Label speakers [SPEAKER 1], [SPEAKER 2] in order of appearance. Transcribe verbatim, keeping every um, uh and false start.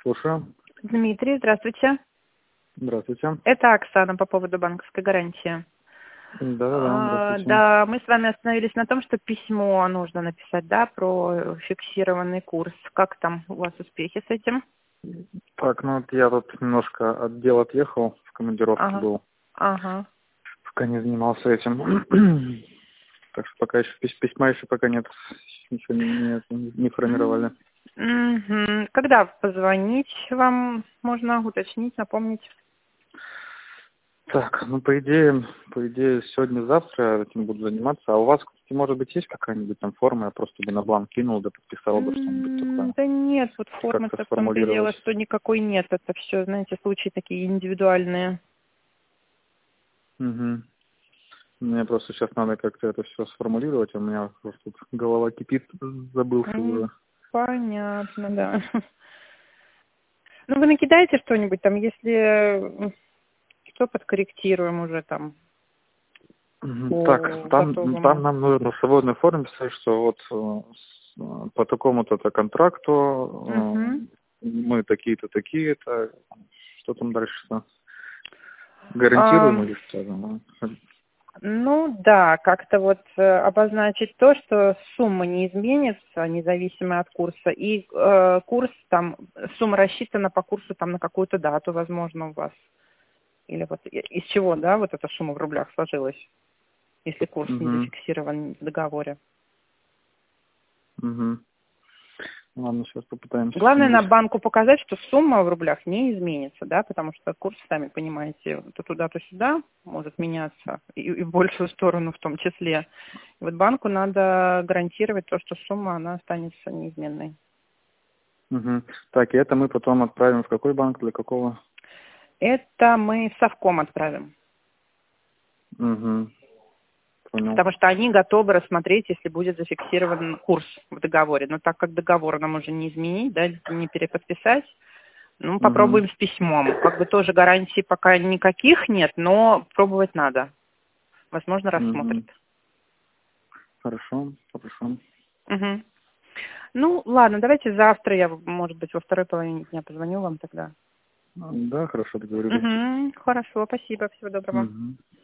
[SPEAKER 1] Слушаю.
[SPEAKER 2] Дмитрий, здравствуйте.
[SPEAKER 1] Здравствуйте.
[SPEAKER 2] Это Оксана по поводу банковской гарантии.
[SPEAKER 1] Да-да-да,
[SPEAKER 2] А,
[SPEAKER 1] здравствуйте.
[SPEAKER 2] да, мы с вами остановились на том, что письмо нужно написать, да, про фиксированный курс. Как там у вас успехи с этим?
[SPEAKER 1] Так, ну вот я тут немножко от дел отъехал, в командировке
[SPEAKER 2] Ага.
[SPEAKER 1] был.
[SPEAKER 2] Ага.
[SPEAKER 1] Пока не занимался этим. Так что пока еще пись- письма еще пока нет, ничего не, не, не формировали.
[SPEAKER 2] Мгм. Когда позвонить вам можно уточнить, напомнить?
[SPEAKER 1] Так, ну по идее, по идее сегодня-завтра я этим буду заниматься. А у вас, кстати, может быть, есть какая-нибудь там форма? Я просто бы на бланк кинул, да подписал бы что-нибудь
[SPEAKER 2] М,
[SPEAKER 1] такое.
[SPEAKER 2] Да нет, вот
[SPEAKER 1] Как-то
[SPEAKER 2] формы-то в том-то и дело,
[SPEAKER 1] сформулировать.
[SPEAKER 2] что никакой нет. Это все, знаете, случаи такие индивидуальные.
[SPEAKER 1] Угу. Мне просто сейчас надо как-то это все сформулировать, у меня просто тут голова кипит, забылся
[SPEAKER 2] М,
[SPEAKER 1] уже.
[SPEAKER 2] Понятно, да. Ну, вы накидаете что-нибудь там, если м, что, подкорректируем уже там
[SPEAKER 1] Мгм. Так,
[SPEAKER 2] по
[SPEAKER 1] там, там
[SPEAKER 2] готовому.
[SPEAKER 1] нам нужно в свободной форме писать, что вот э, с- э, по такому-то то контракту
[SPEAKER 2] Угу.
[SPEAKER 1] э, мы такие-то, такие-то, что там дальше-то? Гарантируем или что там? а?
[SPEAKER 2] Ну да, как-то вот э, обозначить то, что сумма не изменится, независимо от курса, и э, курс там, сумма рассчитана по курсу там на какую-то дату, возможно, у вас. Или вот и- из чего, да, вот эта сумма в рублях сложилась, если курс не
[SPEAKER 1] Мгм.
[SPEAKER 2] зафиксирован в договоре.
[SPEAKER 1] Мгм. Ладно, сейчас попытаемся
[SPEAKER 2] Главное на
[SPEAKER 1] что-нибудь.
[SPEAKER 2] банку показать, что сумма в рублях не изменится, да, потому что курс, сами понимаете, то туда, то сюда может меняться, и, и в большую сторону в том числе. И вот банку надо гарантировать то, что сумма, она останется неизменной.
[SPEAKER 1] Мгм. Так, и это мы потом отправим в какой банк, для какого?
[SPEAKER 2] Это мы в Совком отправим,
[SPEAKER 1] Угу. Понял.
[SPEAKER 2] потому что они готовы рассмотреть, если будет зафиксирован курс в договоре. Но так как договор нам уже не изменить, да, не переподписать, ну,
[SPEAKER 1] Угу.
[SPEAKER 2] попробуем с письмом. Как бы тоже гарантий пока никаких нет, но пробовать надо. Возможно,
[SPEAKER 1] Угу.
[SPEAKER 2] рассмотрят.
[SPEAKER 1] Хорошо, хорошо.
[SPEAKER 2] Мгм. Ну, ладно, давайте завтра я, может быть, во второй половине дня позвоню вам тогда.
[SPEAKER 1] Да, хорошо, договорились.
[SPEAKER 2] Угу. Хорошо, спасибо, всего доброго.
[SPEAKER 1] Угу.